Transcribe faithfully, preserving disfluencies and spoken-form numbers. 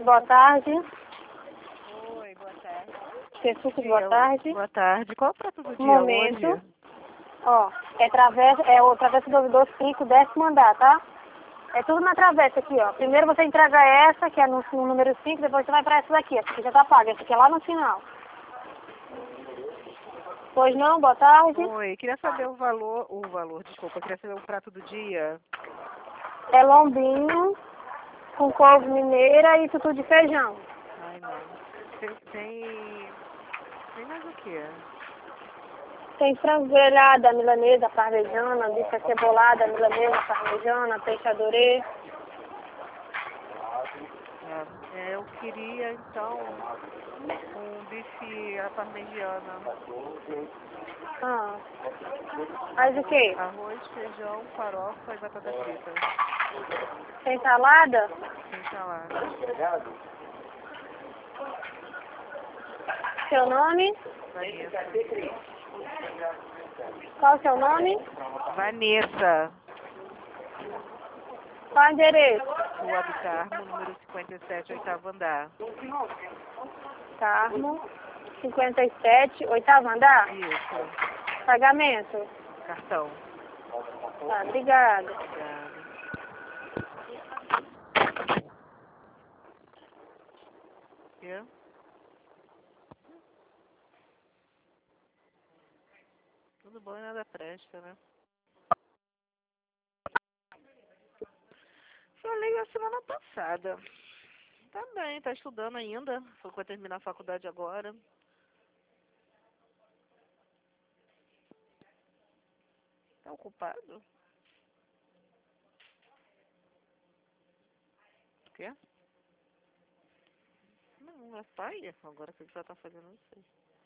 boa tarde. Oi, boa tarde. Pessucos, boa tarde. Boa tarde. Qual é o prato do Um dia momento. hoje? Ó, é travessa, é o travessa do ouvidor cinco, décimo andar, tá? É tudo na travessa aqui, ó. Primeiro você entrega essa, que é no, no número cinco, depois você vai pra essa daqui, essa aqui já tá paga, essa aqui é lá no final. Pois não, boa tarde. Oi, queria saber o valor, o valor, desculpa, queria saber o prato do dia. É lombinho, com couve mineira e tutu de feijão. Ai, não. Tem, tem, tem mais o quê? Tem frango grelhado, milanesa, parmejana, bife cebolada, milanesa, parmejana, peixe adorê. É, eu queria, então, um bife à parmegiana. Ah. Faz o quê? Arroz, feijão, farofa e batata frita. Tem salada? Sem salada. Seu nome? Vanessa. Qual o seu nome? Vanessa. Qual o endereço? Rua do Carmo, número cinquenta e sete, oitavo andar. Carmo, cinquenta e sete, oitavo andar? Isso. Pagamento? Cartão. Tá, obrigada. Obrigada. Quê? Tudo bom e nada presta, né? Falei a semana passada. Tá bem, tá estudando ainda. Foi pra terminar a faculdade agora. Tá ocupado? O quê? Não, é pai. Agora o que você tá fazendo, não sei.